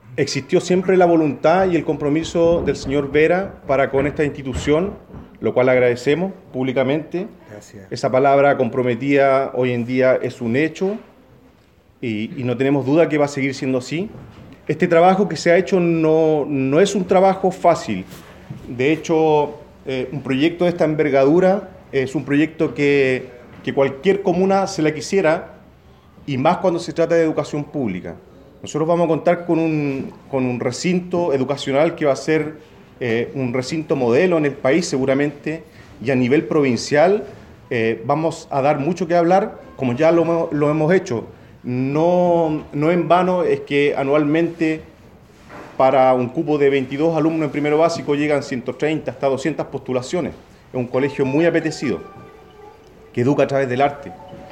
Existió siempre la voluntad y el compromiso del señor Vera para con esta institución, lo cual agradecemos públicamente. Gracias. Esa palabra comprometida hoy en día es un hecho y no tenemos duda que va a seguir siendo así. Este trabajo que se ha hecho no es un trabajo fácil. De hecho, un proyecto de esta envergadura es un proyecto que cualquier comuna se la quisiera, y más cuando se trata de educación pública. Nosotros vamos a contar con un recinto educacional que va a ser un recinto modelo en el país seguramente, y a nivel provincial vamos a dar mucho que hablar, como ya lo hemos hecho. No en vano es que anualmente para un cupo de 22 alumnos en primero básico llegan 130 hasta 200 postulaciones. Es un colegio muy apetecido, que educa a través del arte.